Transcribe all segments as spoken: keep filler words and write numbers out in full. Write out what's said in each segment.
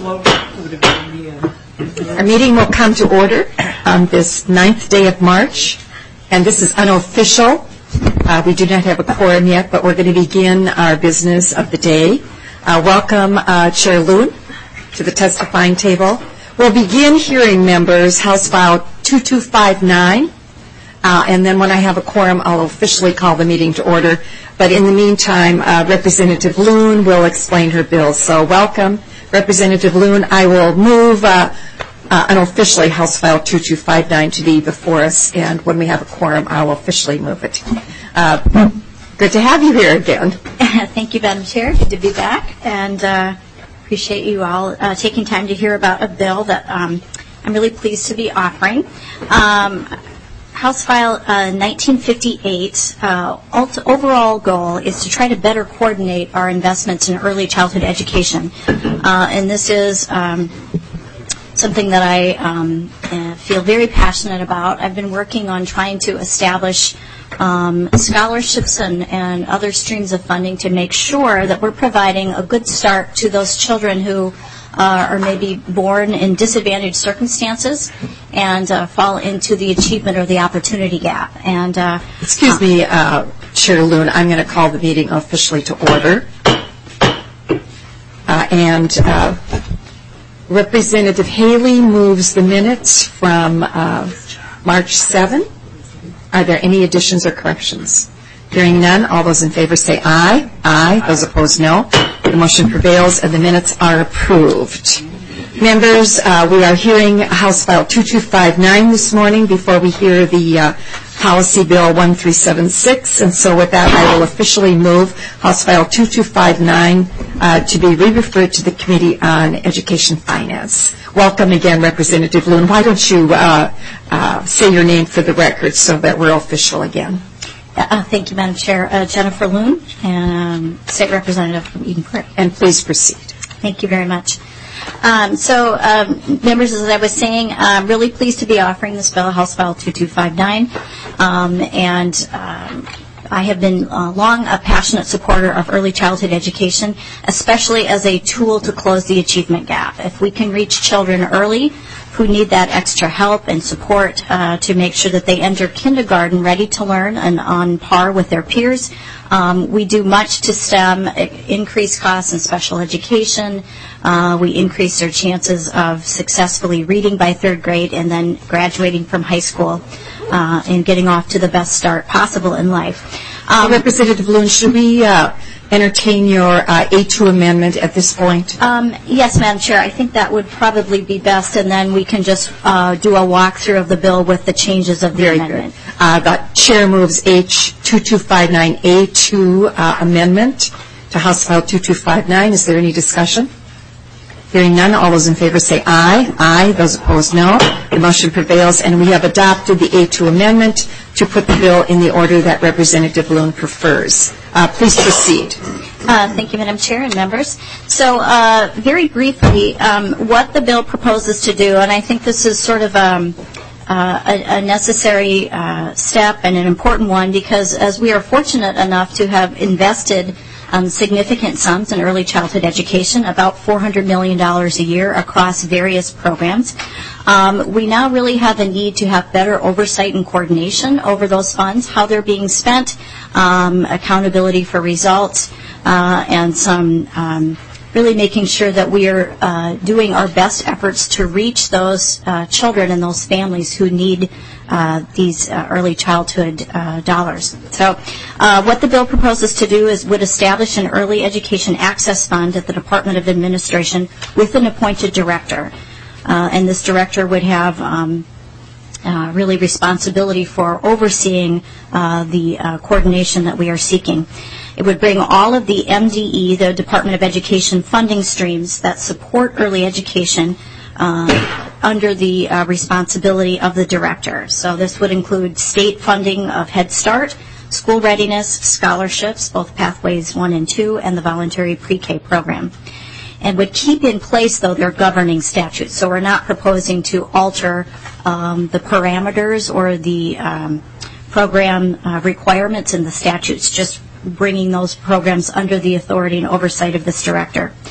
Our meeting will come to order on this ninth day of March, and this is unofficial. Uh, we do not have a quorum yet, but we're going to begin our business of the day. Uh, welcome, uh, Chair Loon, to the testifying table. We'll begin hearing members, House File two two five nine, uh, and then when I have a quorum, I'll officially call the meeting to order. But in the meantime, uh, Representative Loon will explain her bill. So welcome, Representative Loon. I will move uh, uh, unofficially House File two two five nine to be before us, and when we have a quorum, I will officially move it. Uh, good to have you here again. Thank you, Madam Chair. Good to be back, and uh, appreciate you all uh, taking time to hear about a bill that um, I'm really pleased to be offering. Um, House File uh, nineteen fifty-eight, uh, overall goal is to try to better coordinate our investments in early childhood education. Uh, and this is um, something that I um, uh, feel very passionate about. I've been working on trying to establish um, scholarships and, and other streams of funding to make sure that we're providing a good start to those children who Uh, or maybe born in disadvantaged circumstances and uh, fall into the achievement or the opportunity gap. And uh, excuse me, uh, Chair Loon, I'm going to call the meeting officially to order. Uh, and uh, Representative Haley moves the minutes from uh, March seventh. Are there any additions or corrections? Hearing none, all those in favor say aye. Aye. Those opposed, no. The motion prevails, and the minutes are approved. Members, uh, we are hearing House File two two five nine this morning before we hear the uh, Policy Bill one three seven six. And so with that, I will officially move House File two two five nine uh, to be re-referred to the Committee on Education Finance. Welcome again, Representative Loon. Why don't you uh, uh, say your name for the record so that we're official again? Uh, thank you, Madam Chair. Uh, Jennifer Loon, and um, State Representative from Eden Prairie. And please proceed. Thank you very much. Um, so, um, members, as I was saying, I'm really pleased to be offering this bill, House File two two five nine, um, and um, I have been uh, long a passionate supporter of early childhood education, especially as a tool to close the achievement gap. If we can reach children early who need that extra help and support uh, to make sure that they enter kindergarten ready to learn and on par with their peers. Um, we do much to stem increase costs in special education. Uh, we increase their chances of successfully reading by third grade and then graduating from high school uh, and getting off to the best start possible in life. Um, Representative Loon, should we uh, entertain your uh, A two amendment at this point? Um, yes, Madam Chair. I think that would probably be best, and then we can just uh, do a walkthrough of the bill with the changes of the Very amendment. Good. Uh, the Chair moves H two two five nine A two uh, amendment to House File two two five nine. Is there any discussion? Hearing none, all those in favor say aye. Aye. Those opposed, no. The motion prevails, and we have adopted the A two amendment to put the bill in the order that Representative Loon prefers. Uh, please proceed. Uh, thank you, Madam Chair and members. So uh, very briefly, um, what the bill proposes to do, and I think this is sort of um, uh, a, a necessary uh, step and an important one, because as we are fortunate enough to have invested Um, significant sums in early childhood education, about four hundred million dollars a year across various programs. Um, we now really have a need to have better oversight and coordination over those funds, how they're being spent, um, accountability for results, uh, and some um, really making sure that we are uh, doing our best efforts to reach those uh, children and those families who need Uh, these uh, early childhood uh, dollars. So uh, what the bill proposes to do is would establish an early education access fund at the Department of Administration with an appointed director. Uh, and this director would have um, uh, really responsibility for overseeing uh, the uh, coordination that we are seeking. It would bring all of the M D E, the Department of Education funding streams that support early education Uh, under the uh, responsibility of the director. So this would include state funding of Head Start, school readiness, scholarships, both Pathways one and two, and the voluntary pre-K program. And would keep in place, though, their governing statutes. So we're not proposing to alter um, the parameters or the um, program uh, requirements in the statutes, just bringing those programs under the authority and oversight of this director.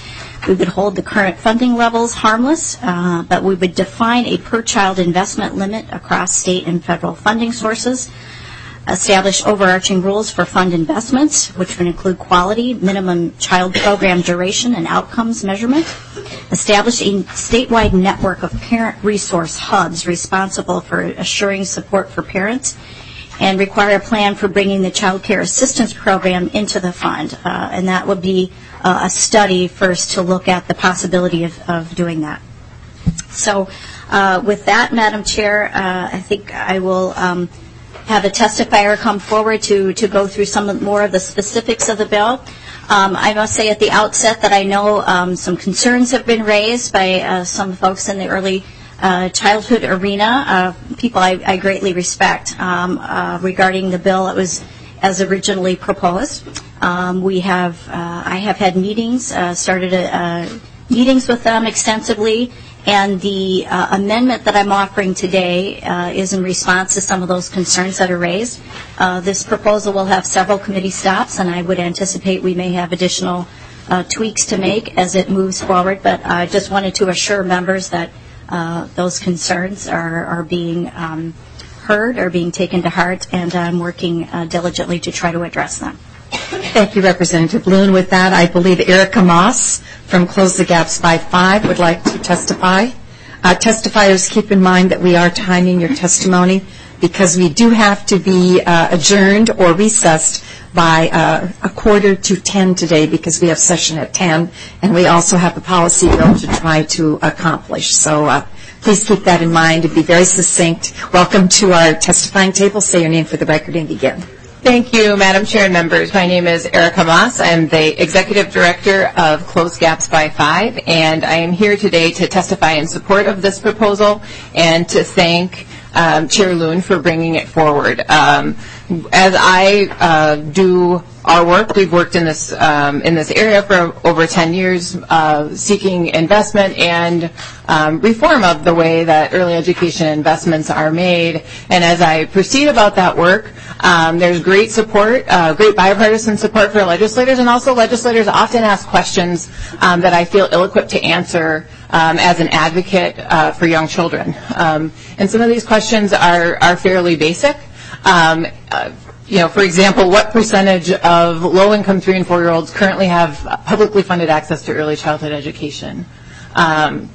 We would hold the current funding levels harmless, uh, but we would define a per-child investment limit across state and federal funding sources, establish overarching rules for fund investments, which would include quality, minimum child program duration, and outcomes measurement, establish a statewide network of parent resource hubs responsible for assuring support for parents, and require a plan for bringing the Child Care Assistance Program into the fund. Uh, and that would be uh, a study first to look at the possibility of, of doing that. So uh, with that, Madam Chair, uh, I think I will um, have a testifier come forward to, to go through some more of the specifics of the bill. Um, I must say at the outset that I know um, some concerns have been raised by uh, some folks in the early uh, childhood arena, uh, people I, I greatly respect, um, uh, regarding the bill that was as originally proposed. Um, we have, uh, I have had meetings, uh, started a, uh, meetings with them extensively, and the uh, amendment that I'm offering today uh, is in response to some of those concerns that are raised. Uh, this proposal will have several committee stops, and I would anticipate we may have additional uh, tweaks to make as it moves forward, but I just wanted to assure members that uh, those concerns are, are being um, heard, are being taken to heart, and I'm working uh, diligently to try to address them. Thank you, Representative Loon. With that, I believe Erica Moss from Close the Gaps by Five would like to testify. Uh, testifiers, keep in mind that we are timing your testimony because we do have to be uh, adjourned or recessed by uh, a quarter to ten today because we have session at ten, and we also have a policy bill to try to accomplish. So uh, please keep that in mind and be very succinct. Welcome to our testifying table. Say your name for the record and begin. Thank you, Madam Chair and members. My name is Erica Moss. I'm the Executive Director of Close Gaps by Five, and I am here today to testify in support of this proposal and to thank um, Chair Loon for bringing it forward. Um, as I uh, do our work, we've worked in this um, in this area for over ten years, uh, seeking investment and um, reform of the way that early education investments are made. And as I proceed about that work, um, there's great support, uh, great bipartisan support for legislators, and also legislators often ask questions um, that I feel ill-equipped to answer um, as an advocate uh, for young children. Um, and some of these questions are, are fairly basic. Um, uh, You know, for example, what percentage of low-income three- and four-year-olds currently have publicly funded access to early childhood education? Um,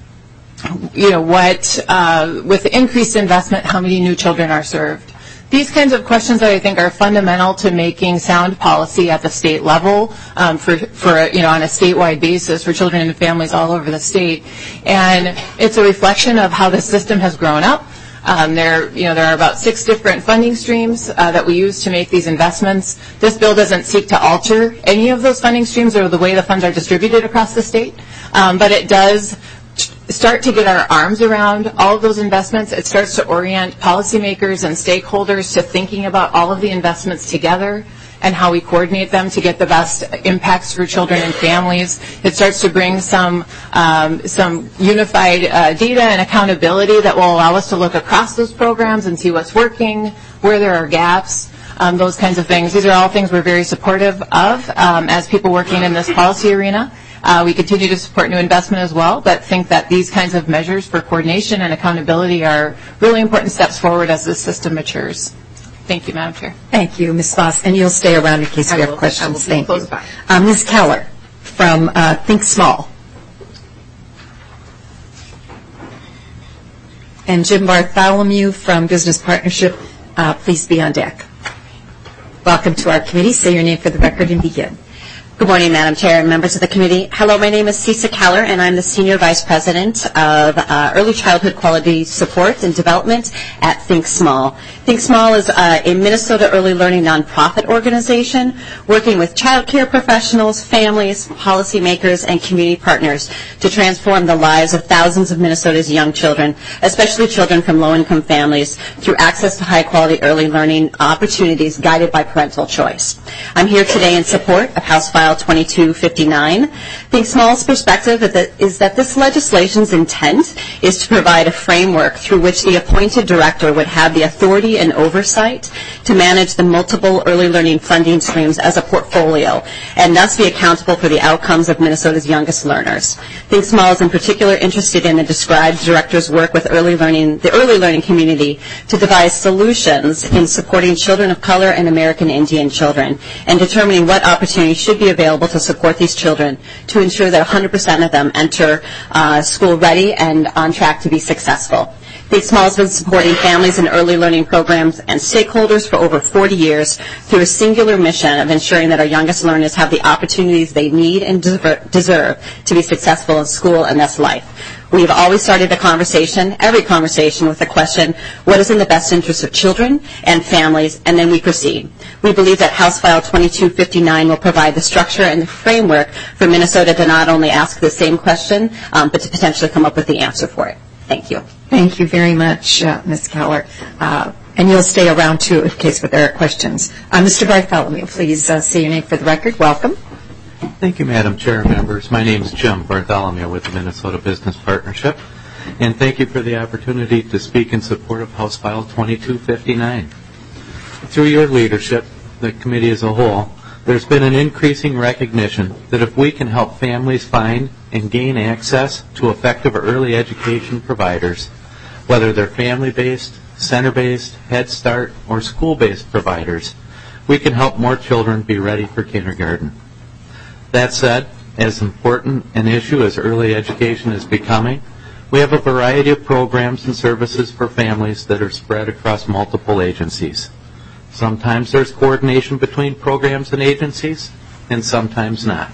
you know, what, uh, with increased investment, how many new children are served? These kinds of questions that I think are fundamental to making sound policy at the state level um, for, for, you know, on a statewide basis for children and families all over the state. And it's a reflection of how the system has grown up. Um, there, you know, there are about six different funding streams uh, that we use to make these investments. This bill doesn't seek to alter any of those funding streams or the way the funds are distributed across the state, um, but it does start to get our arms around all of those investments. It starts to orient policymakers and stakeholders to thinking about all of the investments together and how we coordinate them to get the best impacts for children and families. It starts to bring some um, some unified uh, data and accountability that will allow us to look across those programs and see what's working, where there are gaps, um, those kinds of things. These are all things we're very supportive of um, as people working in this policy arena. Uh, we continue to support new investment as well, but think that these kinds of measures for coordination and accountability are really important steps forward as this system matures. Thank you, Madam Chair. Thank you, Miz Foss. And you'll stay around in case I we have will, questions. Thank you. By. Uh, Miz Keller from uh, Think Small. And Jim Bartholomew from Business Partnership, uh, please be on deck. Welcome to our committee. Say your name for the record and begin. Good morning, Madam Chair and members of the committee. Hello, my name is Cisa Keller, and I'm the Senior Vice President of uh, Early Childhood Quality Support and Development at Think Small. Think Small is uh, a Minnesota early learning nonprofit organization working with child care professionals, families, policymakers, and community partners to transform the lives of thousands of Minnesota's young children, especially children from low-income families, through access to high-quality early learning opportunities guided by parental choice. I'm here today in support of House File File twenty-two fifty-nine. Think Small's perspective is that this legislation's intent is to provide a framework through which the appointed director would have the authority and oversight to manage the multiple early learning funding streams as a portfolio, and thus be accountable for the outcomes of Minnesota's youngest learners. Think Small is in particular interested in the described director's work with early learning, the early learning community to devise solutions in supporting children of color and American Indian children, and determining what opportunities should be available to support these children to ensure that one hundred percent of them enter uh, school ready and on track to be successful. Think Small has been supporting families in early learning programs and stakeholders for over forty years through a singular mission of ensuring that our youngest learners have the opportunities they need and deserve to be successful in school and thus life. We have always started the conversation, every conversation, with the question, what is in the best interest of children and families, and then we proceed. We believe that House File twenty-two fifty-nine will provide the structure and the framework for Minnesota to not only ask the same question, um, but to potentially come up with the answer for it. Thank you. Thank you very much, uh, Miz Keller. Uh, and you'll stay around, too, in case there are questions. Uh, Mister Bartholomew, please uh, say your name for the record. Welcome. Thank you, Madam Chair and members. My name is Jim Bartholomew with the Minnesota Business Partnership, and thank you for the opportunity to speak in support of House File twenty-two fifty-nine. Through your leadership, the committee as a whole, there's been an increasing recognition that if we can help families find and gain access to effective early education providers, whether they're family-based, center-based, Head Start, or school-based providers, we can help more children be ready for kindergarten. That said, as important an issue as early education is becoming, we have a variety of programs and services for families that are spread across multiple agencies. Sometimes there's coordination between programs and agencies, and sometimes not.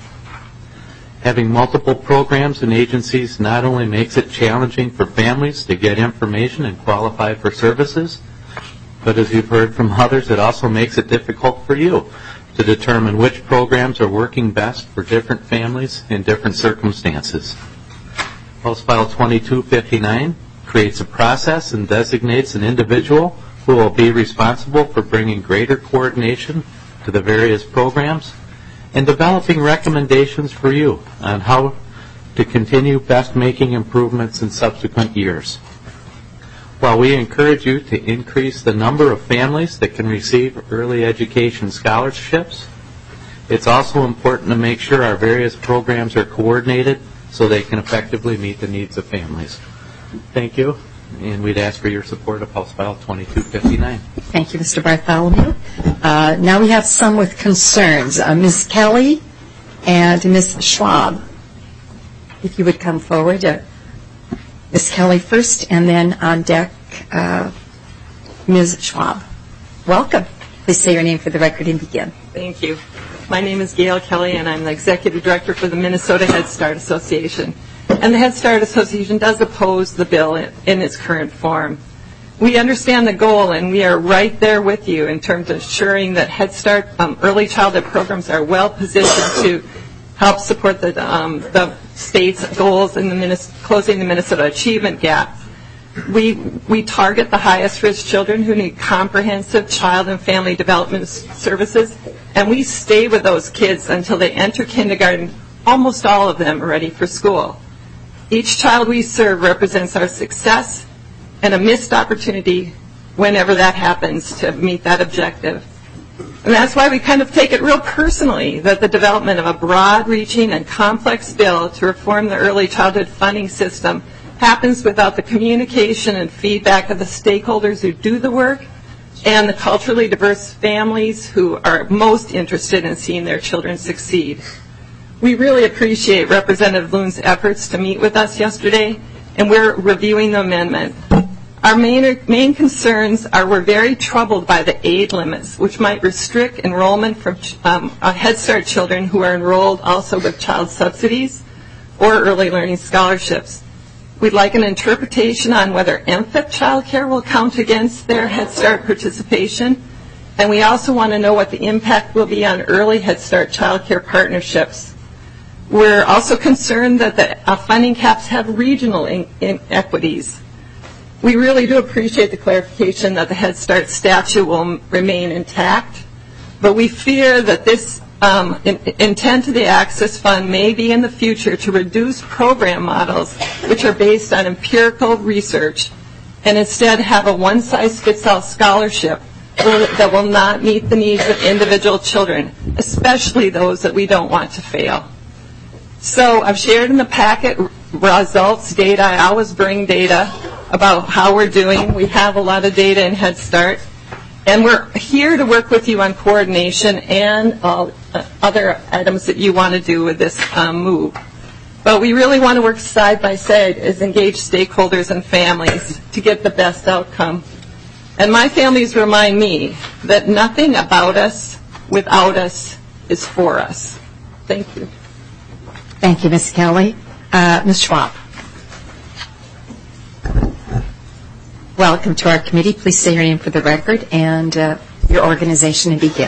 Having multiple programs and agencies not only makes it challenging for families to get information and qualify for services, but as you've heard from others, it also makes it difficult for you to determine which programs are working best for different families in different circumstances. House File twenty-two fifty-nine creates a process and designates an individual who will be responsible for bringing greater coordination to the various programs and developing recommendations for you on how to continue best making improvements in subsequent years. While we encourage you to increase the number of families that can receive early education scholarships, it's also important to make sure our various programs are coordinated so they can effectively meet the needs of families. Thank you, and we'd ask for your support of House File twenty-two fifty-nine. Thank you, Mister Bartholomew. Uh, now we have some with concerns. Uh, Miz Kelly and Miz Schwab, if you would come forward. Uh, Miz Kelly first, and then on deck, uh, Miz Schwab. Welcome. Please say your name for the record and begin. Thank you. My name is Gail Kelly, and I'm the Executive Director for the Minnesota Head Start Association. And the Head Start Association does oppose the bill in, in its current form. We understand the goal, and we are right there with you in terms of ensuring that Head Start um, early childhood programs are well positioned to help support the, um, the state's goals in the Minnes- closing the Minnesota achievement gap. We, we target the highest risk children who need comprehensive child and family development services, and we stay with those kids until they enter kindergarten. Almost all of them are ready for school. Each child we serve represents our success and a missed opportunity whenever that happens to meet that objective. And that's why we kind of take it real personally that the development of a broad-reaching and complex bill to reform the early childhood funding system happens without the communication and feedback of the stakeholders who do the work and the culturally diverse families who are most interested in seeing their children succeed. We really appreciate Representative Loon's efforts to meet with us yesterday, and we're reviewing the amendment. Our main, main concerns are we're very troubled by the aid limits, which might restrict enrollment for um, Head Start children who are enrolled also with child subsidies or early learning scholarships. We'd like an interpretation on whether M F I P childcare will count against their Head Start participation, and we also want to know what the impact will be on early Head Start childcare partnerships. We're also concerned that the uh, funding caps have regional in- inequities. We really do appreciate the clarification that the Head Start statute will m- remain intact, but we fear that this um, in, intent of the Access Fund may be in the future to reduce program models which are based on empirical research and instead have a one-size-fits-all scholarship that will not meet the needs of individual children, especially those that we don't want to fail. So I've shared in the packet results, data. I always bring data about how we're doing. We have a lot of data in Head Start. And we're here to work with you on coordination and all uh, other items that you want to do with this um, move. But we really want to work side by side as engaged stakeholders and families to get the best outcome. And my families remind me that nothing about us without us is for us. Thank you. Thank you, Miz Kelly. Uh, Miz Schwab. Welcome to our committee. Please say your name for the record and uh, your organization and begin.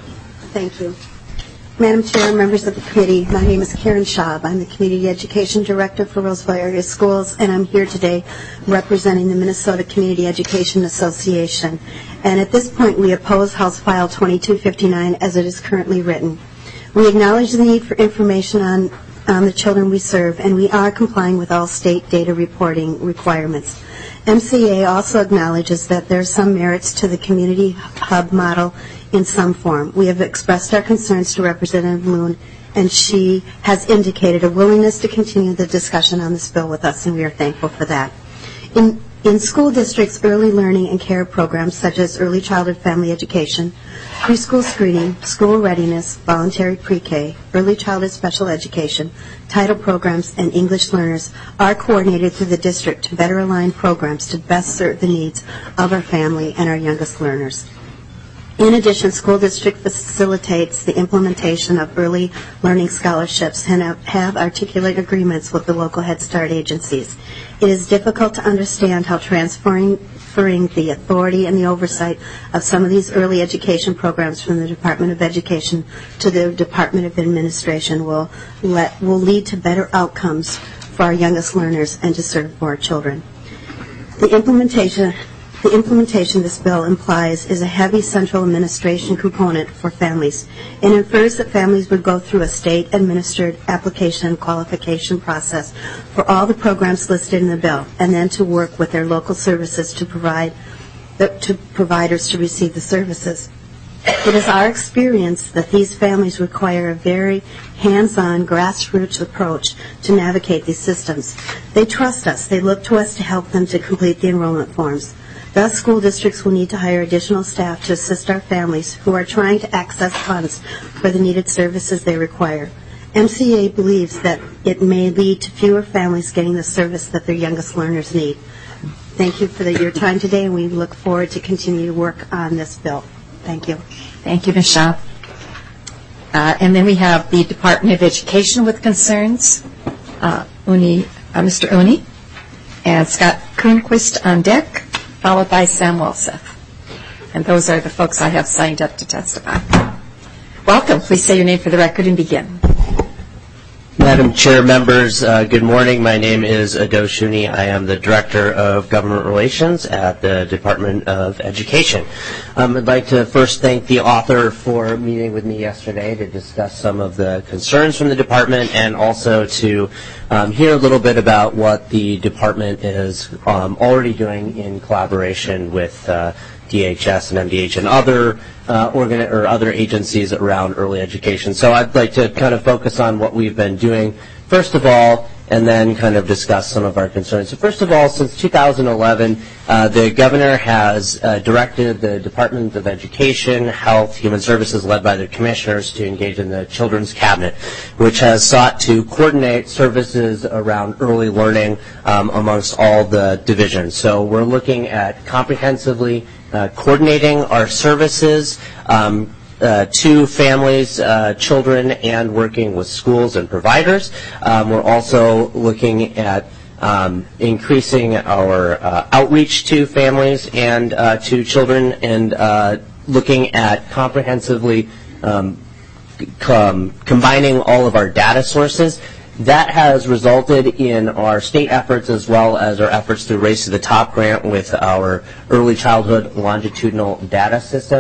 Thank you. Madam Chair, members of the committee, my name is Karen Schaub. I'm the Community Education Director for Roseville Area Schools, and I'm here today representing the Minnesota Community Education Association. And at this point, we oppose House File twenty-two fifty-nine as it is currently written. We acknowledge the need for information on, on the children we serve, and we are complying with all state data reporting requirements. M C A also acknowledges that there are some merits to the community hub model in some form. We have expressed our concerns to Representative Moon, and she has indicated a willingness to continue the discussion on this bill with us, and we are thankful for that. In, in school districts, early learning and care programs such as early childhood family education, preschool screening, school readiness, voluntary pre-K, early childhood special education, title programs, and English learners are coordinated through the district to better align programs to best serve the needs of our family and our youngest learners. In addition, school district facilitates the implementation of early learning scholarships and have articulate agreements with the local Head Start agencies. It is difficult to understand how transferring the authority and the oversight of some of these early education programs from the Department of Education to the Department of Administration will, let, will lead to better outcomes for our youngest learners and to serve more children. The implementation The implementation this bill implies is a heavy central administration component for families. It infers that families would go through a state-administered application and qualification process for all the programs listed in the bill, and then to work with their local services to provide the, to providers to receive the services. It is our experience that these families require a very hands-on, grassroots approach to navigate these systems. They trust us. They look to us to help them to complete the enrollment forms. Thus, school districts will need to hire additional staff to assist our families who are trying to access funds for the needed services they require. M C A believes that it may lead to fewer families getting the service that their youngest learners need. Thank you for the, your time today, and we look forward to continue to work on this bill. Thank you. Thank you, Miz Schaub. Uh, and then we have the Department of Education with concerns, uh, Uni, uh, Mister Uni, and Scott Kuhnquist on deck, followed by Sam Walseth. And those are the folks I have signed up to testify. Welcome. Please say your name for the record and begin. Madam Chair, members, uh, good morning. My name is Ado Shuni. I am the Director of Government Relations at the Department of Education. Um, I'd like to first thank the author for meeting with me yesterday to discuss some of the concerns from the department and also to um, hear a little bit about what the department is um, already doing in collaboration with uh, D H S and M D H and other uh, organ or other agencies around early education. So I'd like to kind of focus on what we've been doing, first of all, and then kind of discuss some of our concerns. So first of all, since two thousand eleven, uh, the governor has uh, directed the Department of Education, Health, Human Services, led by the commissioners, to engage in the Children's Cabinet, which has sought to coordinate services around early learning um, amongst all the divisions. So we're looking at comprehensively uh, coordinating our services um, Uh, to families, uh, children, and working with schools and providers. Um, we're also looking at um, increasing our uh, outreach to families and uh, to children, and uh, looking at comprehensively um, com- combining all of our data sources. That has resulted in our state efforts as well as our efforts through Race to the Top grant with our early childhood longitudinal data system.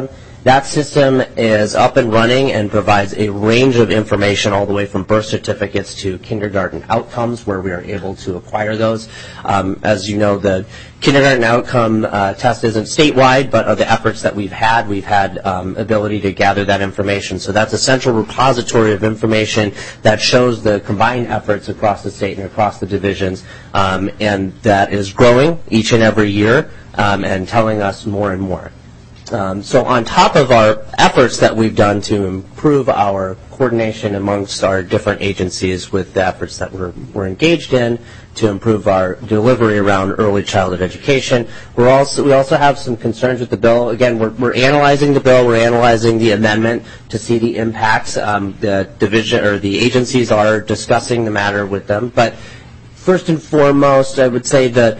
That system is up and running and provides a range of information all the way from birth certificates to kindergarten outcomes where we are able to acquire those. Um, as you know, the kindergarten outcome uh, test isn't statewide, but of the efforts that we've had, we've had um, ability to gather that information. So that's a central repository of information that shows the combined efforts across the state and across the divisions, um, and that is growing each and every year um, and telling us more and more. Um, so on top of our efforts that we've done to improve our coordination amongst our different agencies with the efforts that we're, we're engaged in to improve our delivery around early childhood education, we're also, we also have some concerns with the bill. Again, we're, we're analyzing the bill, we're analyzing the amendment to see the impacts. Um, the division or the agencies are discussing the matter with them. But first and foremost, I would say that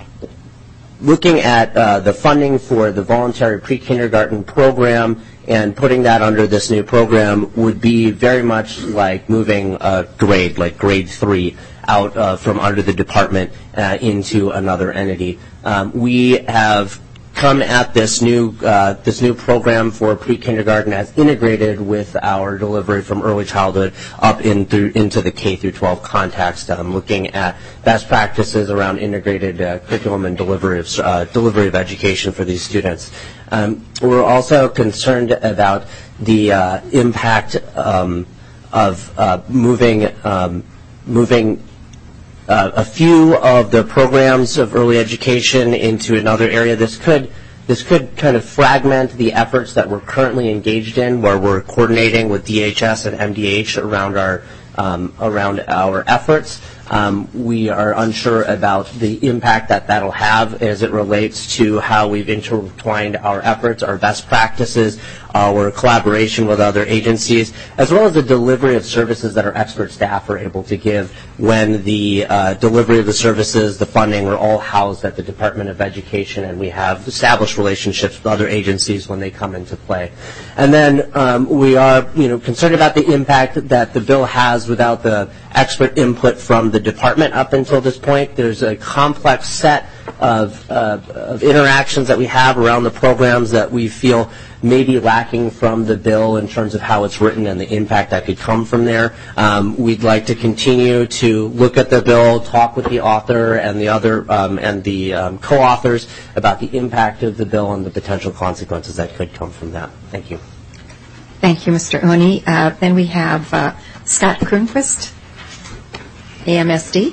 looking at uh, the funding for the voluntary pre-kindergarten program and putting that under this new program would be very much like moving a grade, like grade three, out uh, from under the department uh, into another entity. Um, we have come at this new uh, this new program for pre-kindergarten as integrated with our delivery from early childhood up in through, into the K through twelve context, um, looking at best practices around integrated uh, curriculum and delivery of uh, delivery of education for these students. Um, we're also concerned about the uh, impact um, of uh, moving um, moving. Uh, a few of the programs of early education into another area. This could this could kind of fragment the efforts that we're currently engaged in, where we're coordinating with D H S and M D H around our um, around our efforts. Um, we are unsure about the impact that that'll have as it relates to how we've intertwined our efforts, our best practices, our collaboration with other agencies, as well as the delivery of services that our expert staff are able to give when the uh, delivery of the services, the funding, are all housed at the Department of Education, and we have established relationships with other agencies when they come into play. And then um, we are, you know, concerned about the impact that the bill has without the expert input from the department up until this point. There's a complex set of, uh, of interactions that we have around the programs that we feel may be lacking from the bill in terms of how it's written and the impact that could come from there. Um, we'd like to continue to look at the bill, talk with the author and the other um, and the um, co-authors about the impact of the bill and the potential consequences that could come from that. Thank you. Thank you, Mister Oni. Uh, then we have uh, Scott Kronquist, A M S D.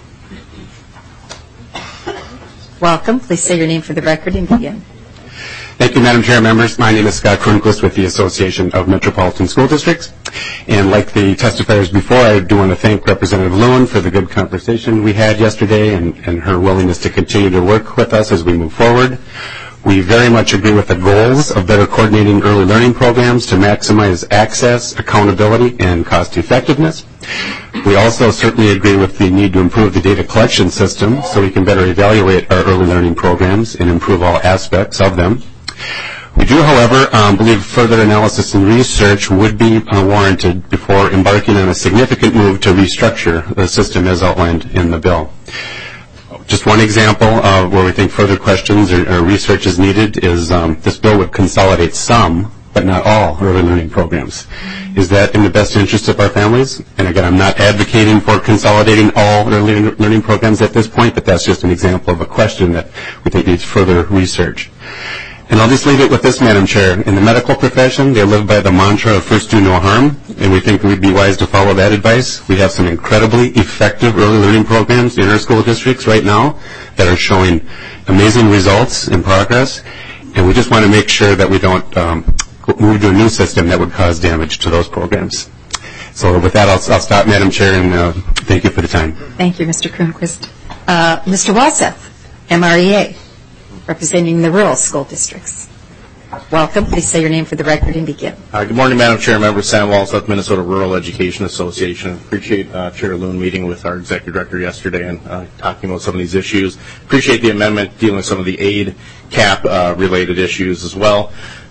Welcome. Please say your name for the record and begin. Thank you, Madam Chair, members. My name is Scott Kronquist with the Association of Metropolitan School Districts. And like the testifiers before, I do want to thank Representative Lewin for the good conversation we had yesterday and, and her willingness to continue to work with us as we move forward. We very much agree with the goals of better coordinating early learning programs to maximize access, accountability, and cost effectiveness. We also certainly agree with the need to improve the data collection system so we can better evaluate our early learning programs and improve all aspects of them. We do, however, um, believe further analysis and research would be uh, warranted before embarking on a significant move to restructure the system as outlined in the bill. Just one example uh, where we think further questions or, or research is needed is um, this bill would consolidate some, but not all, early learning programs. Is that in the best interest of our families? And again, I'm not advocating for consolidating all early learning programs at this point, but that's just an example of a question that we think needs further research. And I'll just leave it with this, Madam Chair. In the medical profession, they live by the mantra of first do no harm, and we think we'd be wise to follow that advice. We have some incredibly effective early learning programs in our school districts right now that are showing amazing results and progress, and we just want to make sure that we don't um, move to a new system that would cause damage to those programs. So with that, I'll, I'll stop, Madam Chair, and uh, thank you for the time. Thank you, Mister Kronquist. Uh, Mister Walseth, M R E A, representing the rural school districts. Welcome. Please say your name for the record and begin. Uh, good morning, Madam Chair, members. Sam Walseth, Minnesota Rural Education Association. Appreciate uh, Chair Loon meeting with our executive director yesterday and uh, talking about some of these issues. Appreciate the amendment dealing with some of the aid cap uh, related issues as well.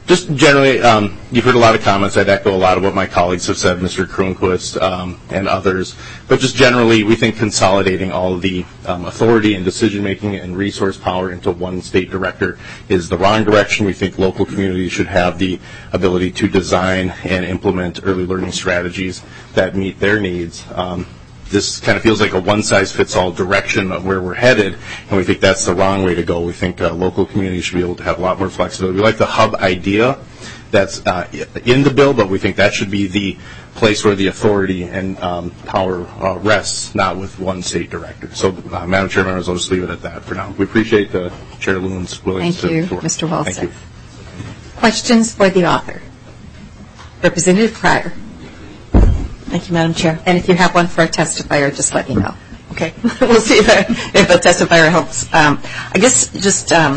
Just generally, um, you've heard a lot of comments. I'd echo a lot of what my colleagues have said, Mister Kronquist um, and others. But just generally, we think consolidating all of the um, authority and decision-making and resource power into one state director is the wrong direction. We think local communities should have the ability to design and implement early learning strategies that meet their needs. Um, This kind of feels like a one-size-fits-all direction of where we're headed, and we think that's the wrong way to go. We think uh, local communities should be able to have a lot more flexibility. We like the hub idea that's uh, in the bill, but we think that should be the place where the authority and um, power uh, rests, not with one state director. So, uh, Madam Chair, members, I'll just leave it at that for now. We appreciate uh, Chair Loon's willingness to, Thank you, to work. Mister Wilson. Thank you. Questions for the author? Representative Pryor. Thank you, Madam Chair. And if you have one for a testifier, just let me know. Okay. We'll see if a, if a testifier helps. Um, I guess just um,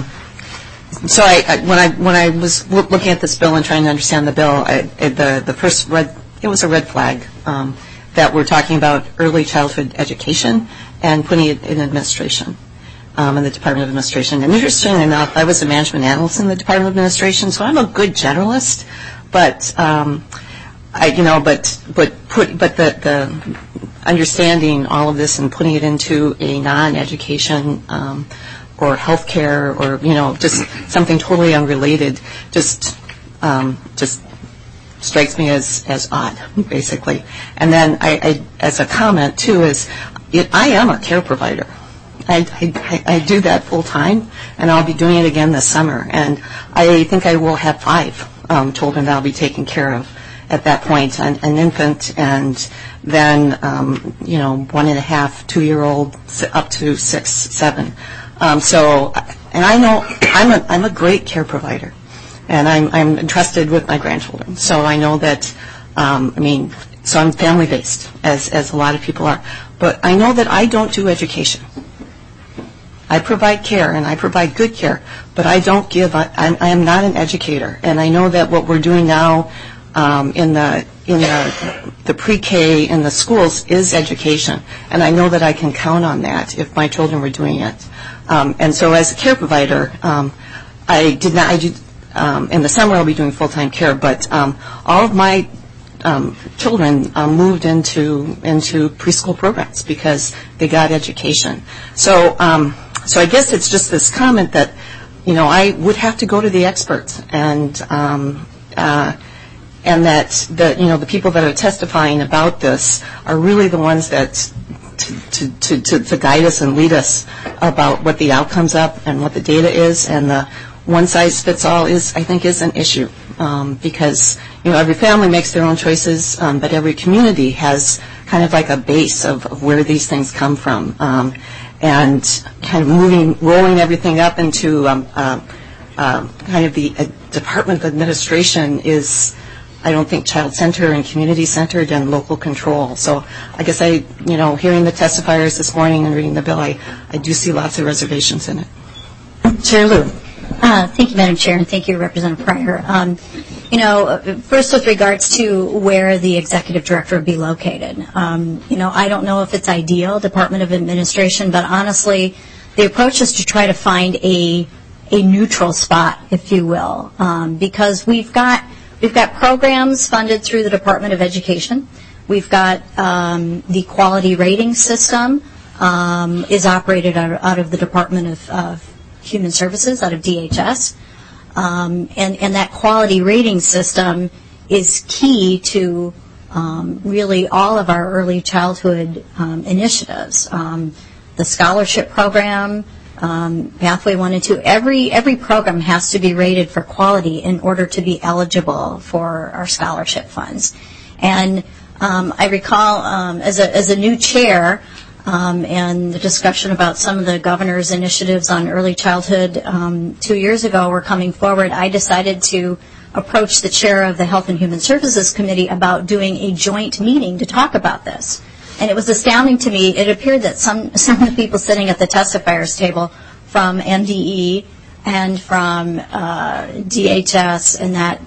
so I, I when I when I was w- looking at this bill and trying to understand the bill, I, the the first red it was a red flag um, that we're talking about early childhood education and putting it in administration. Um, in the Department of Administration. And interestingly enough, I was a management analyst in the Department of Administration, so I'm a good generalist, but. Um, I, you know, but but put but the, the understanding all of this and putting it into a non-education um, or healthcare or you know just something totally unrelated just um, just strikes me as, as odd, basically. And then I, I as a comment too is it, I am a care provider. I, I, I do that full time, and I'll be doing it again this summer. And I think I will have five um, children that I'll be taking care of at that point, an, an infant, and then, um, you know, one and a half, two-year-old, up to six, seven. Um, so, and I know I'm a, I'm a great care provider, and I'm, I'm entrusted with my grandchildren. So I know that, um, I mean, so I'm family-based, as, as a lot of people are. But I know that I don't do education. I provide care, and I provide good care, but I don't give, I, I'm, I am not an educator. And I know that what we're doing now Um, in the in the, the pre-K in the schools is education, and I know that I can count on that if my children were doing it. Um, and so, as a care provider, um, I did not. I do, um, in the summer, I'll be doing full-time care, but um, all of my um, children um, moved into into preschool programs because they got education. So, um, so I guess it's just this comment that, you know, I would have to go to the experts and. Um, uh, And that the you know the people that are testifying about this are really the ones that to, to, to, to guide us and lead us about what the outcomes up and what the data is, and the one size fits all is I think is an issue um, because you know every family makes their own choices, um, but every community has kind of like a base of, of where these things come from, um, and kind of moving rolling everything up into um, uh, uh, kind of the uh, Department of Administration is. I don't think child-centered and community-centered and local control. So I guess I, you know, hearing the testifiers this morning and reading the bill, I, I do see lots of reservations in it. Chair Loon. Uh, thank you, Madam Chair, and thank you, Representative Pryor. Um, you know, first with regards to where the executive director would be located, um, you know, I don't know if it's ideal, Department of Administration, but honestly, the approach is to try to find a a neutral spot, if you will, um, because we've got We've got programs funded through the Department of Education. We've got um, the quality rating system um, is operated out, out of the Department of, of Human Services, out of D H S. Um, and, and that quality rating system is key to um, really all of our early childhood um, initiatives. Um, the scholarship program, Um, Pathway one and two, every every program has to be rated for quality in order to be eligible for our scholarship funds. And um, I recall um, as a as a new chair um, and the discussion about some of the governor's initiatives on early childhood um, two years ago were coming forward, I decided to approach the chair of the Health and Human Services Committee about doing a joint meeting to talk about this. And it was astounding to me. It appeared that some, some of the people sitting at the testifiers table from M D E and from uh, D H S and that,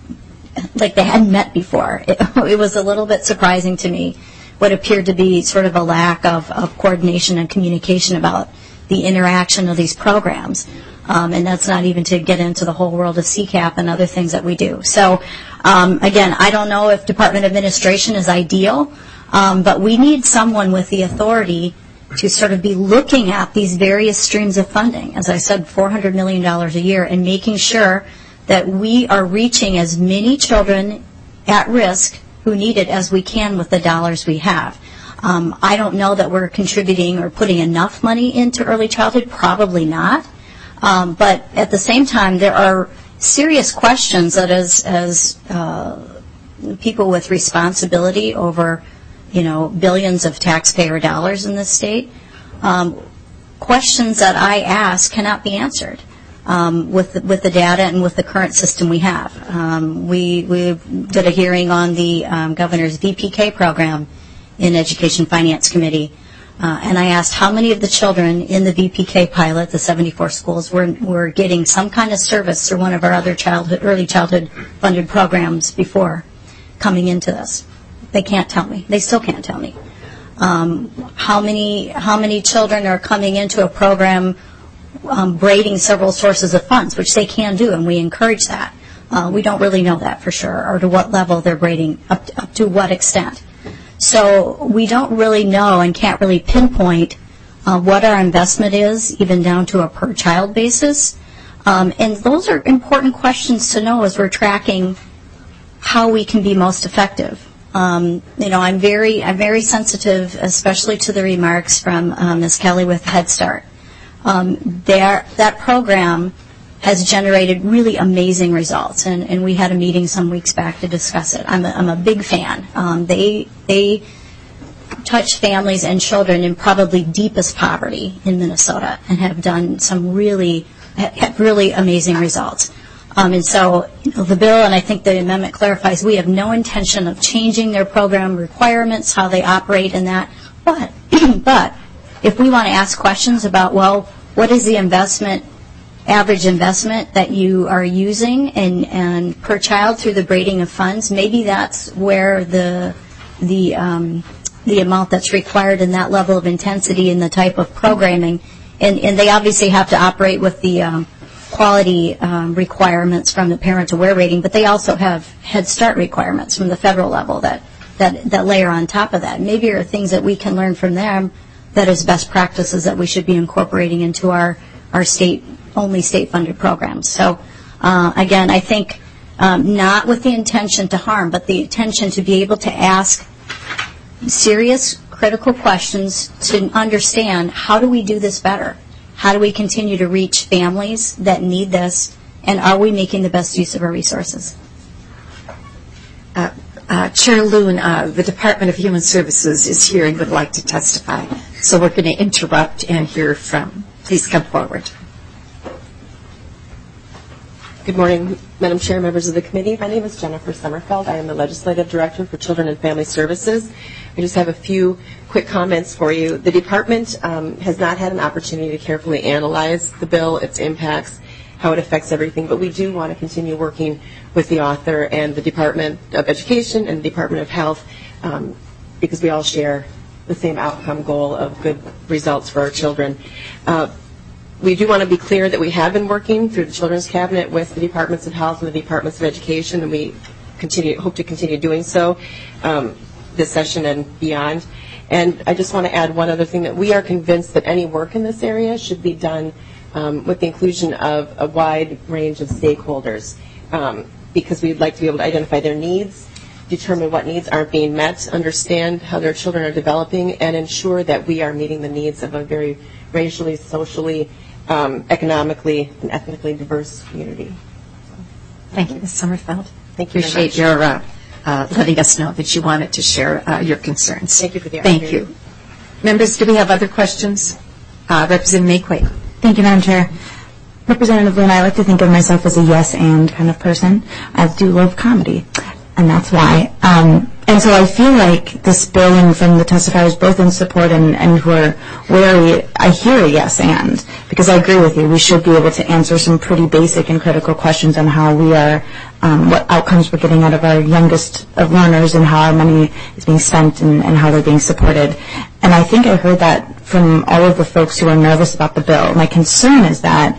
like they hadn't met before. It, it was a little bit surprising to me what appeared to be sort of a lack of, of coordination and communication about the interaction of these programs. Um, and that's not even to get into the whole world of C CAP and other things that we do. So, um, again, I don't know if Department administration is ideal, um, but we need someone with the authority to sort of be looking at these various streams of funding, as I said, four hundred million dollars a year, and making sure that we are reaching as many children at risk who need it as we can with the dollars we have. Um, I don't know that we're contributing or putting enough money into early childhood, probably not. Um, but at the same time, there are serious questions that as, as uh, people with responsibility over, you know, billions of taxpayer dollars in this state, um, questions that I ask cannot be answered um, with, the, with the data and with the current system we have. Um, we, we did a hearing on the um, governor's V P K program in Education Finance Committee. Uh, and I asked how many of the children in the V P K pilot, the seventy-four schools, were, were getting some kind of service through one of our other childhood, early childhood funded programs before coming into this. They can't tell me. They still can't tell me. Um, how many how many children are coming into a program um, braiding several sources of funds, which they can do, and we encourage that. Uh, we don't really know that for sure, or to what level they're braiding, up to, up to what extent. So we don't really know and can't really pinpoint uh, what our investment is, even down to a per-child basis. Um, and those are important questions to know as we're tracking how we can be most effective. Um, you know, I'm very, I'm very sensitive, especially to the remarks from uh, Miz Kelly with Head Start. Um, there, that program has generated really amazing results, and, and we had a meeting some weeks back to discuss it. I'm a, I'm a big fan. Um, they they touch families and children in probably deepest poverty in Minnesota and have done some really have really amazing results. Um, and so you know, the bill, and I think the amendment clarifies, we have no intention of changing their program requirements, how they operate in that. But but if we want to ask questions about, well, what is the investment average investment that you are using and, and per child through the braiding of funds, maybe that's where the the um, the amount that's required in that level of intensity and the type of programming, and, and they obviously have to operate with the um, quality um, requirements from the parent aware rating, but they also have Head Start requirements from the federal level that, that, that layer on top of that. Maybe there are things that we can learn from them that is best practices that we should be incorporating into our, our state only state-funded programs. So, uh, again, I think um, not with the intention to harm, but the intention to be able to ask serious, critical questions to understand how do we do this better? How do we continue to reach families that need this, and are we making the best use of our resources? Uh, uh, Chair Loon, uh, the Department of Human Services is here and would like to testify. So we're going to interrupt and hear from. Please come forward. Good morning, Madam Chair, members of the committee. My name is Jennifer Sommerfeld. I am the Legislative Director for Children and Family Services. I just have a few quick comments for you. The department um, has not had an opportunity to carefully analyze the bill, its impacts, how it affects everything, but we do want to continue working with the author and the Department of Education and the Department of Health um, because we all share the same outcome goal of good results for our children. Uh, We do want to be clear that we have been working through the Children's Cabinet with the Departments of Health and the Departments of Education, and we continue, hope to continue doing so um, this session and beyond. And I just want to add one other thing, that we are convinced that any work in this area should be done um, with the inclusion of a wide range of stakeholders um, because we'd like to be able to identify their needs, determine what needs aren't being met, understand how their children are developing, and ensure that we are meeting the needs of a very racially, socially, Um, economically and ethnically diverse community. Thank you, Miz Sommerfeld. Thank you. Appreciate your uh, uh, letting us know that you wanted to share uh, your concerns. Thank you for the Thank opportunity. you. Members, do we have other questions? Uh, Representative Mayquay. Thank you, Madam Chair. Representative Loon, I like to think of myself as a yes and kind of person. I do love comedy, and that's why. Um, and so I feel like this bill, and from the testifiers both in support and, and who are wary, I hear a yes and, because I agree with you. We should be able to answer some pretty basic and critical questions on how we are, um, what outcomes we're getting out of our youngest of learners and how our money is being spent and, and how they're being supported. And I think I heard that from all of the folks who are nervous about the bill. My concern is that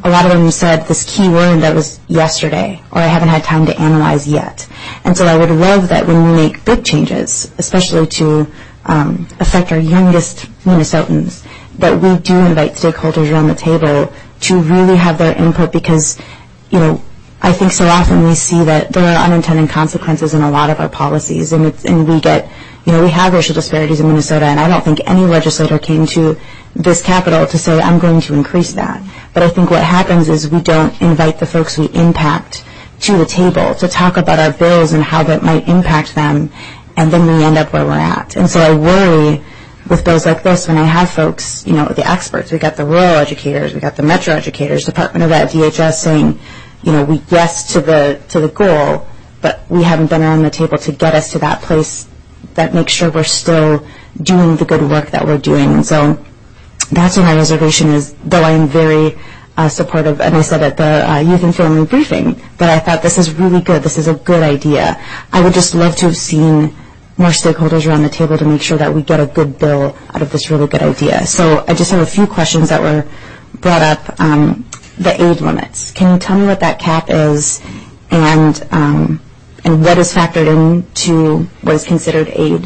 a lot of them said this key word that was yesterday, or I haven't had time to analyze yet. And so I would love that when we make big changes, especially to um, affect our youngest Minnesotans, that we do invite stakeholders around the table to really have their input, because, you know, I think so often we see that there are unintended consequences in a lot of our policies, and, it's, and we get, you know, we have racial disparities in Minnesota, and I don't think any legislator came to this Capitol to say, I'm going to increase that. But I think what happens is we don't invite the folks we impact to the table to talk about our bills and how that might impact them, and then we end up where we're at. And so I worry with bills like this when I have folks, you know, the experts, we got the rural educators, we got the metro educators, Department of Ed, D H S saying, you know, we yes to the to the goal, but we haven't been around the table to get us to that place that makes sure we're still doing the good work that we're doing. And so that's where my reservation is, though I am very uh, supportive, and I said at the uh, youth and family briefing that I thought this is really good, this is a good idea. I would just love to have seen more stakeholders around the table to make sure that we get a good bill out of this really good idea. So I just have a few questions that were brought up. Um, the aid limits. Can you tell me what that cap is, and um, and what is factored into what is considered aid?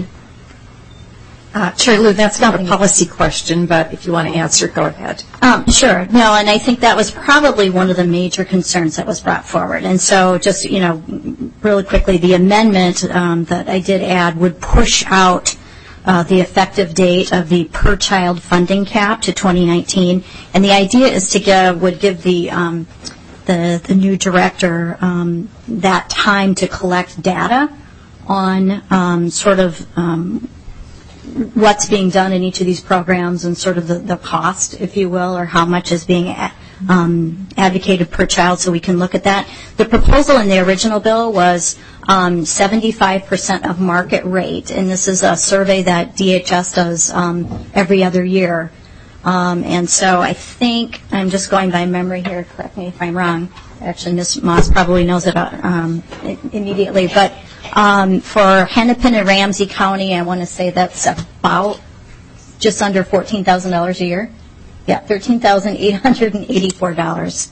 Uh, Chair Liu, that's not a policy question, but if you want to answer, go ahead. Um, sure. No, and I think that was probably one of the major concerns that was brought forward. And so just, you know, really quickly, the amendment um, that I did add would push out uh, the effective date of the per-child funding cap to twenty nineteen. And the idea is to give, would give the, um, the, the new director um, that time to collect data on um, sort of um, what's being done in each of these programs and sort of the, the cost, if you will, or how much is being um, advocated per child, so we can look at that. The proposal in the original bill was um, seventy-five percent of market rate, and this is a survey that D H S does um, every other year. Um, and so I think, I'm just going by memory here, correct me if I'm wrong. Actually, Miz Moss probably knows it um, immediately, but Um, for Hennepin and Ramsey County, I want to say that's about just under fourteen thousand dollars a year. Yeah, thirteen thousand eight hundred eighty-four dollars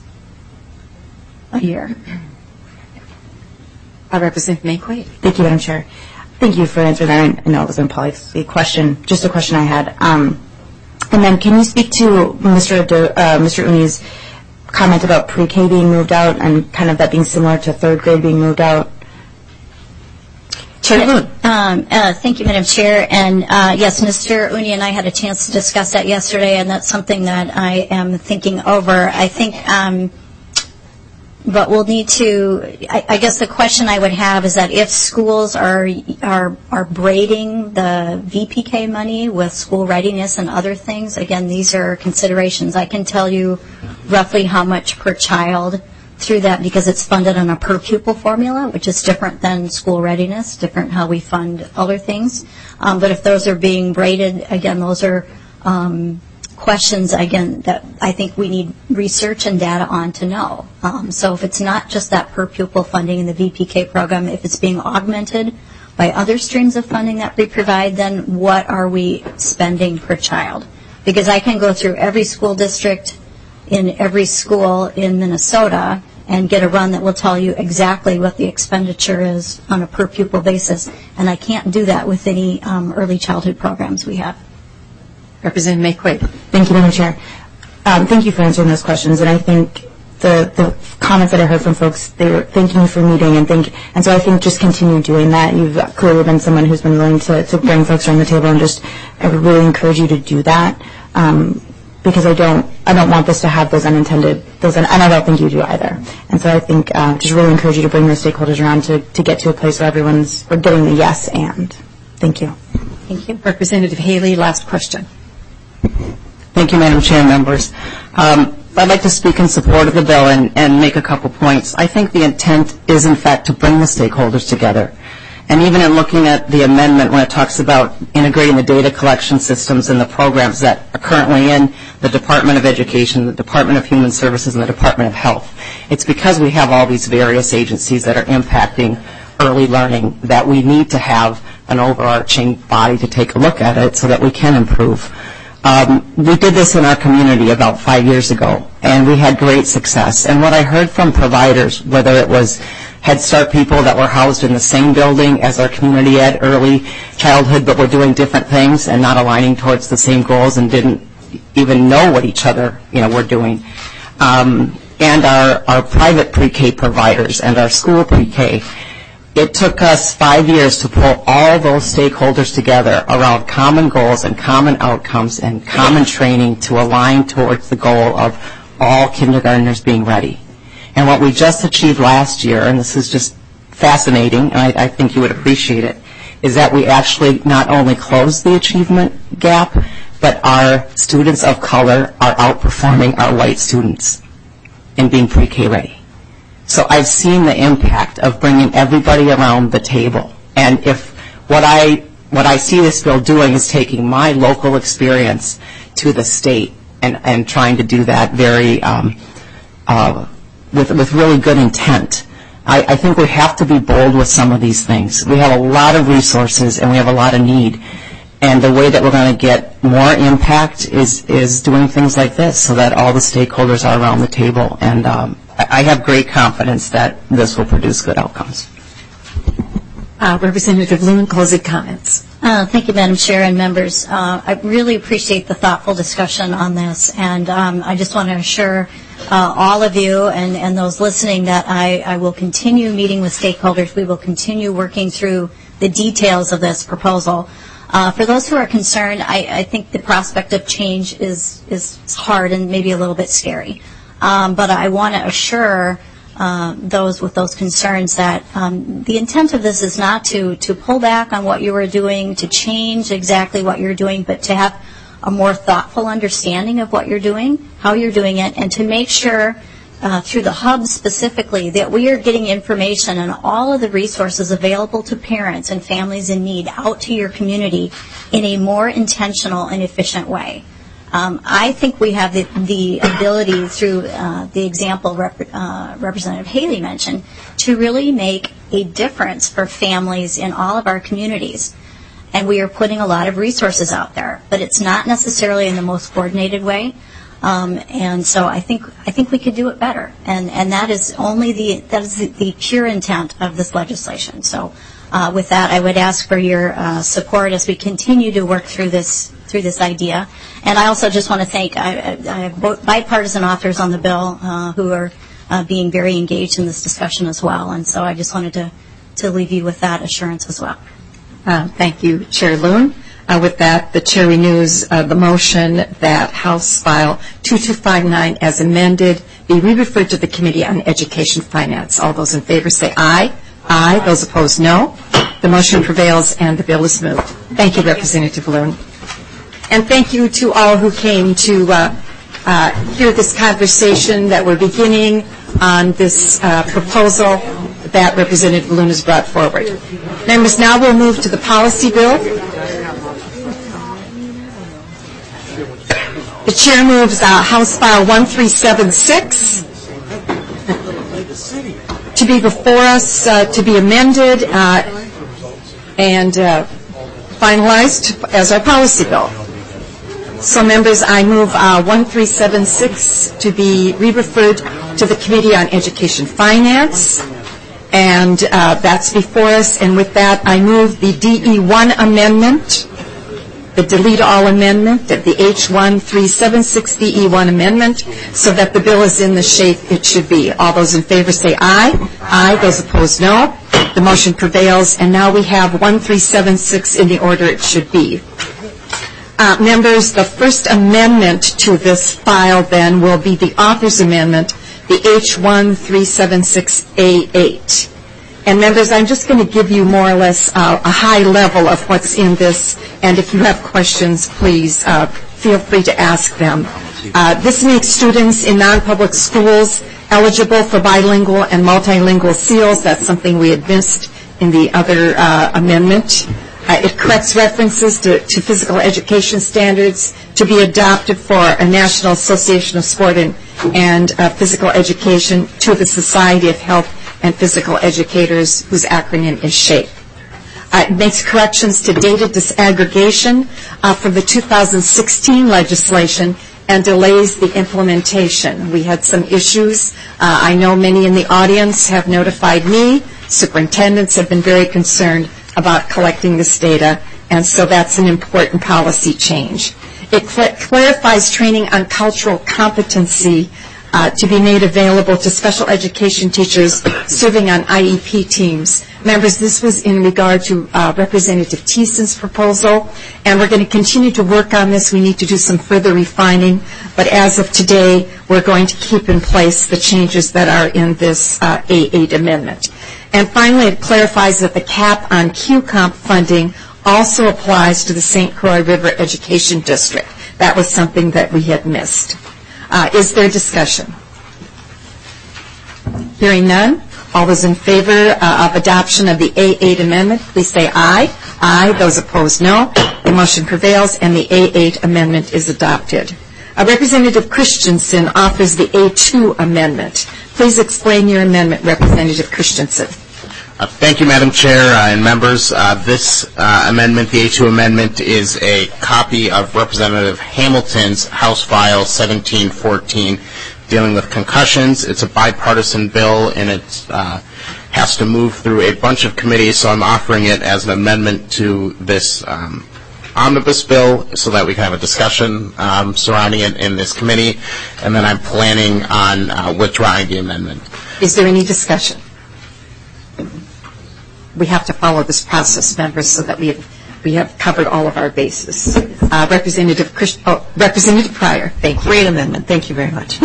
a year. Uh, Representative Maquet. Thank you, Madam Chair. Thank you for answering that. I know it was a policy question, just a question I had. Um, and then can you speak to Mister Do, uh, Mister Uni's comment about pre-K being moved out and kind of that being similar to third grade being moved out? Um, uh, thank you, Madam Chair. And uh, yes, Mister Uni and I had a chance to discuss that yesterday, and that's something that I am thinking over. I think, um, but we'll need to. I, I guess the question I would have is that if schools are are are braiding the V P K money with school readiness and other things, again, these are considerations. I can tell you roughly how much per child through that, because it's funded on a per pupil formula, which is different than school readiness, different how we fund other things. Um, but if those are being braided, again, those are um, questions, again, that I think we need research and data on to know. Um, so if it's not just that per pupil funding in the V P K program, if it's being augmented by other streams of funding that we provide, then what are we spending per child? Because I can go through every school district in every school in Minnesota and get a run that will tell you exactly what the expenditure is on a per pupil basis, and I can't do that with any um, early childhood programs we have. Representative Maquet. Thank you, Madam Chair. Um, thank you for answering those questions, and I think the, the comments that I heard from folks, they were thanking you for meeting, and think, and so I think just continue doing that. You've clearly been someone who's been willing to, to bring folks around the table, and just I would really encourage you to do that. Um, because I don't, I don't want this to have those unintended, those, and I don't think you do either. And so I think uh, just really encourage you to bring those stakeholders around to, to get to a place where everyone's, we're getting the yes and. Thank you. Thank you. Representative Haley, last question. Thank you, Madam Chair and members. Um, I'd like to speak in support of the bill and, and make a couple points. I think the intent is, in fact, to bring the stakeholders together. And even in looking at the amendment when it talks about integrating the data collection systems and the programs that are currently in the Department of Education, the Department of Human Services, and the Department of Health, it's because we have all these various agencies that are impacting early learning that we need to have an overarching body to take a look at it so that we can improve. Um, we did this in our community about five years ago, and and we had great success. And what I heard from providers, whether it was Head Start people that were housed in the same building as our community ed early childhood, but were doing different things and not aligning towards the same goals and didn't even know what each other, you know, were doing. Um, and our, our private pre-K providers and our school pre-K. It took us five years to pull all those stakeholders together around common goals and common outcomes and common training to align towards the goal of all kindergartners being ready. And what we just achieved last year, and this is just fascinating, and I, I think you would appreciate it, is that we actually not only closed the achievement gap, but our students of color are outperforming our white students in being pre-K ready. So I've seen the impact of bringing everybody around the table. And if what I what I see this bill doing is taking my local experience to the state and, and trying to do that very um, uh, with with really good intent. I, I think we have to be bold with some of these things. We have a lot of resources and we have a lot of need. And the way that we're going to get more impact is, is doing things like this so that all the stakeholders are around the table. And um, I have great confidence that this will produce good outcomes. Uh, Representative Loon, closing comments. Uh, thank you, Madam Chair and members. Uh, I really appreciate the thoughtful discussion on this. And um, I just want to assure uh, all of you and, and those listening that I, I will continue meeting with stakeholders. We will continue working through the details of this proposal. Uh, for those who are concerned, I, I think the prospect of change is, is hard and maybe a little bit scary. Um, but I want to assure uh, those with those concerns that um, the intent of this is not to, to pull back on what you are doing, to change exactly what you're doing, but to have a more thoughtful understanding of what you're doing, how you're doing it, and to make sure Uh, through the hub specifically, that we are getting information and all of the resources available to parents and families in need out to your community in a more intentional and efficient way. Um, I think we have the, the ability through uh, the example Rep, uh, Representative Haley mentioned to really make a difference for families in all of our communities. And we are putting a lot of resources out there, but it's not necessarily in the most coordinated way. Um, and so I think I think we could do it better, and and that is only the that is the, the pure intent of this legislation. So, uh, with that, I would ask for your uh, support as we continue to work through this through this idea. And I also just want to thank I, I have both bipartisan authors on the bill uh, who are uh, being very engaged in this discussion as well. And so I just wanted to to leave you with that assurance as well. Uh, thank you, Chair Loon. Uh, with that, the Chair renews uh, the motion that House File two two five nine as amended be re-referred to the Committee on Education Finance. All those in favor say aye. Aye. Those opposed, no. The motion prevails and the bill is moved. Thank you, Representative Loon. And thank you to all who came to uh, uh, hear this conversation that we're beginning on this uh, proposal that Representative Loon has brought forward. Members, now we'll move to the policy bill. The Chair moves uh, House File one three seven six to be before us, uh, to be amended uh, and uh, finalized as our policy bill. So, members, I move uh, one three seven six to be re-referred to the Committee on Education Finance, and uh, that's before us. And with that, I move the D E one amendment, the delete all amendment, the H one three seven six D E one amendment, so that the bill is in the shape it should be. All those in favor say aye. Aye. Those opposed, no. The motion prevails, and now we have one three seven six in the order it should be. Uh, members, the first amendment to this file then will be the author's amendment, the H one three seven six A eight. And members, I'm just going to give you more or less uh, a high level of what's in this, and if you have questions, please uh, feel free to ask them. Uh, this makes students in non-public schools eligible for bilingual and multilingual seals. That's something we had missed in the other uh, amendment. Uh, it corrects references to, to physical education standards to be adopted for a National Association of Sport and, and uh, Physical Education to the Society of Health and Physical Educators, whose acronym is SHAPE. Uh, it makes corrections to data disaggregation uh, from the two thousand sixteen legislation and delays the implementation. We had some issues. Uh, I know many in the audience have notified me. Superintendents have been very concerned about collecting this data, and so that's an important policy change. It cl- clarifies training on cultural competency uh, to be made available to special education teachers serving on I E P teams. Members, this was in regard to uh, Representative Thiessen's proposal, and we're going to continue to work on this. We need to do some further refining, but as of today, we're going to keep in place the changes that are in this uh, A eight amendment. And finally, it clarifies that the cap on Q COMP funding also applies to the Saint Croix River Education District. That was something that we had missed. Uh, is there discussion? Hearing none, all those in favor uh, of adoption of the A eight amendment, please say aye. Aye. Those opposed, no. The motion prevails, and the A eight amendment is adopted. Uh, Representative Christensen offers the A two amendment. Please explain your amendment, Representative Christensen. Uh, thank you, Madam Chair uh, and members. Uh, this uh, amendment, the A two amendment, is a copy of Representative Hamilton's House File seventeen fourteen dealing with concussions. It's a bipartisan bill, and it uh, has to move through a bunch of committees, so I'm offering it as an amendment to this um, omnibus bill so that we can have a discussion um, surrounding it in this committee, and then I'm planning on uh, withdrawing the amendment. Is there any discussion? We have to follow this process, members, so that we have, we have covered all of our bases. Uh, Representative Christ- oh, Representative Pryor, thank you. Great amendment. Thank you very much.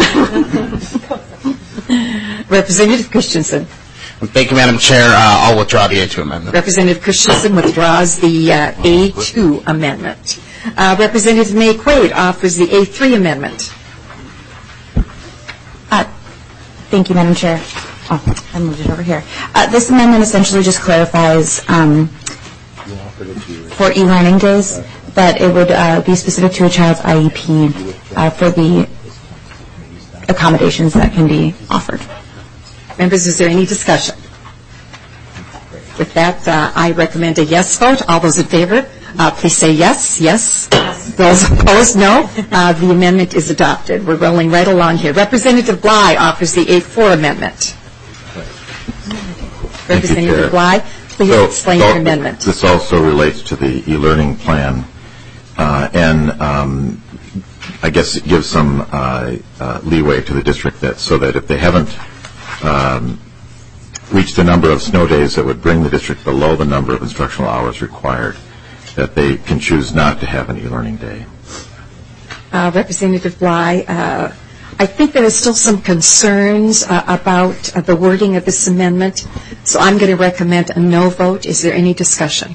Representative Christensen. Thank you, Madam Chair. Uh, I'll withdraw the A two amendment. Representative Christensen withdraws the uh, A two amendment. Uh, Representative May Quaid offers the A three amendment. Uh, thank you, Madam Chair. Oh, I moved it over here. Uh, this amendment essentially just clarifies um, for e-learning days that it would uh, be specific to a child's I E P uh, for the accommodations that can be offered. Members, is there any discussion? With that, uh, I recommend a yes vote. All those in favor, uh, please say yes. Yes. Yes. Those opposed, no. Uh, the amendment is adopted. We're rolling right along here. Representative Bly offers the A four amendment. Representative Bly, please so, explain so your amendment. This also relates to the e-learning plan, uh, and um, I guess it gives some uh, uh, leeway to the district that so that if they haven't um, reached a number of snow days that would bring the district below the number of instructional hours required, that they can choose not to have an e-learning day. Uh, Representative Bly, uh, I think there are still some concerns uh, about uh, the wording of this amendment, so I'm going to recommend a no vote. Is there any discussion?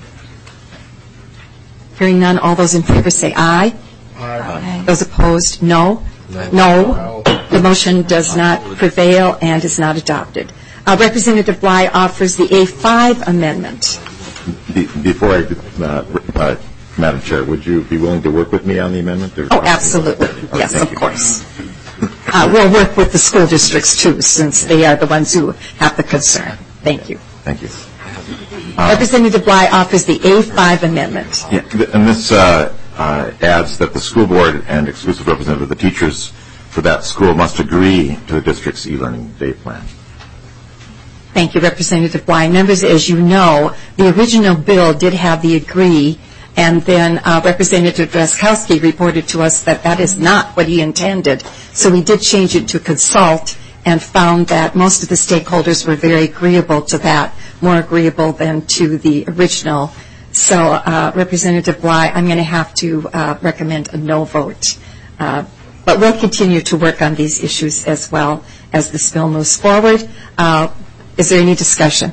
Hearing none, all those in favor say aye. Aye. Those opposed, no. No. No. The motion does not prevail and is not adopted. Uh, Representative Bly offers the A five amendment. Be- before I, uh, uh, Madam Chair, would you be willing to work with me on the amendment? Oh, absolutely. Okay, yes, of you. course. Uh, we'll work with the school districts, too, since they are the ones who have the concern. Thank you. Thank you. Uh, Representative Bly offers the A five amendment. Yeah, and this uh, uh, adds that the school board and exclusive representative of the teachers for that school must agree to the district's e-learning day plan. Thank you, Representative Bly. Members, as you know, the original bill did have the agree, and then uh, Representative Drazkowski reported to us that that is not what he intended. So we did change it to consult and found that most of the stakeholders were very agreeable to that, more agreeable than to the original. So, uh, Representative Bly, I'm going to have to uh, recommend a no vote. Uh, but we'll continue to work on these issues as well as this bill moves forward. Uh, is there any discussion?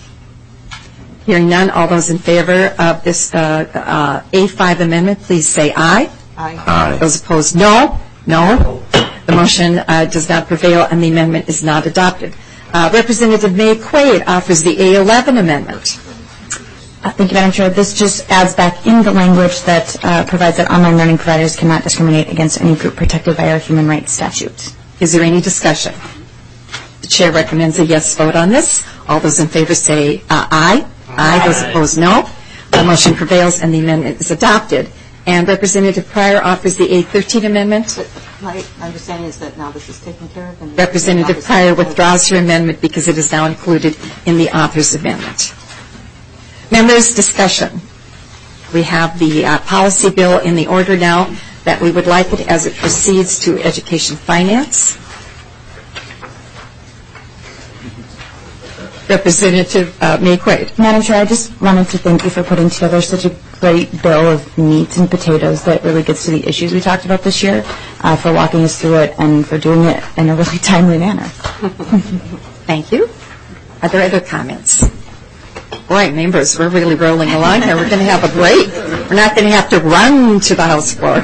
Hearing none, all those in favor of this uh, uh, A five amendment, please say aye. Aye. Aye. Those opposed, no. No. The motion uh, does not prevail and the amendment is not adopted. Uh, Representative May Quaid offers the A eleven amendment. Uh, thank you, Madam Chair. This just adds back in the language that uh, provides that online learning providers cannot discriminate against any group protected by our human rights statute. Is there any discussion? The Chair recommends a yes vote on this. All those in favor say uh, aye. Aye. Those opposed, no. The motion prevails and the amendment is adopted. And Representative Pryor offers the A thirteen amendment. My understanding is that now this is taken care of. And Representative Pryor withdraws her amendment because it is now included in the author's amendment. Members, discussion. We have the uh, policy bill in the order now that we would like it as it proceeds to Education Finance. Representative uh, May Quaid. Madam Chair, I just wanted to thank you for putting together such a great bill of meats and potatoes that really gets to the issues we talked about this year, uh, for walking us through it and for doing it in a really timely manner. Thank you. Are there other comments? Boy, members, we're really rolling along here. We're going to have a break. We're not going to have to run to the House floor.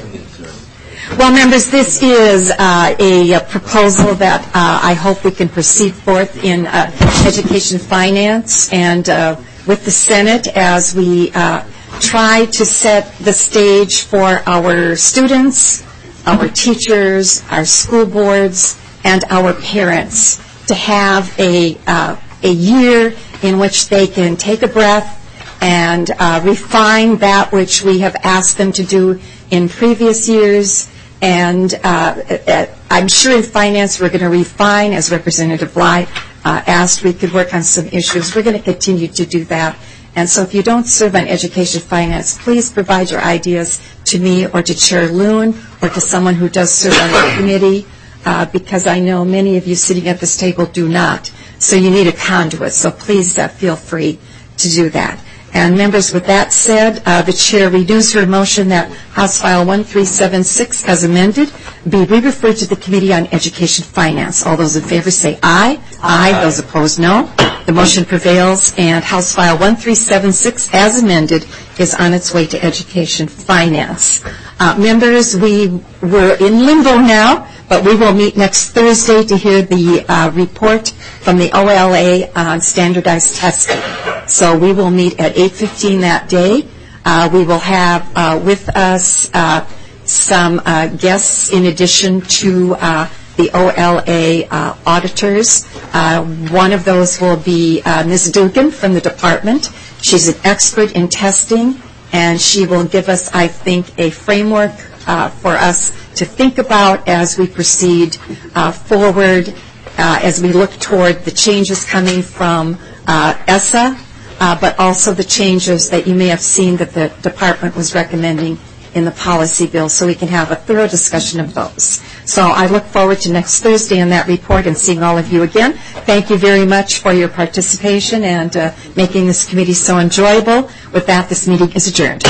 Well, members, this is uh, a, a proposal that uh, I hope we can proceed forth in uh, Education Finance and uh, with the Senate as we uh, try to set the stage for our students, our teachers, our school boards, and our parents to have a, uh, a year in which they can take a breath and uh, refine that which we have asked them to do in previous years. And uh, I'm sure in finance we're going to refine, as Representative Bly uh, asked, we could work on some issues. We're going to continue to do that. And so if you don't serve on Education Finance, please provide your ideas to me or to Chair Loon or to someone who does serve on the committee, uh, because I know many of you sitting at this table do not. So you need a conduit. So please uh, feel free to do that. And members, with that said, uh, the Chair renews her motion that House File one three seven six, as amended, be re-referred to the Committee on Education Finance. All those in favor say aye. Aye. Aye. Those opposed, no. The motion prevails, and House File one three seven six, as amended, is on its way to Education Finance. Uh, members, we were in limbo now, but we will meet next Thursday to hear the uh, report from the O L A on standardized testing. So we will meet at eight fifteen that day. Uh, we will have uh, with us uh, some uh, guests in addition to uh, the O L A uh, auditors. Uh, one of those will be uh, Miz Dugan from the department. She's an expert in testing, and she will give us, I think, a framework uh, for us to think about as we proceed uh, forward, uh, as we look toward the changes coming from uh, E S S A, uh, but also the changes that you may have seen that the department was recommending in the policy bill, so we can have a thorough discussion of those. So I look forward to next Thursday in that report and seeing all of you again. Thank you very much for your participation and uh, making this committee so enjoyable. With that, this meeting is adjourned.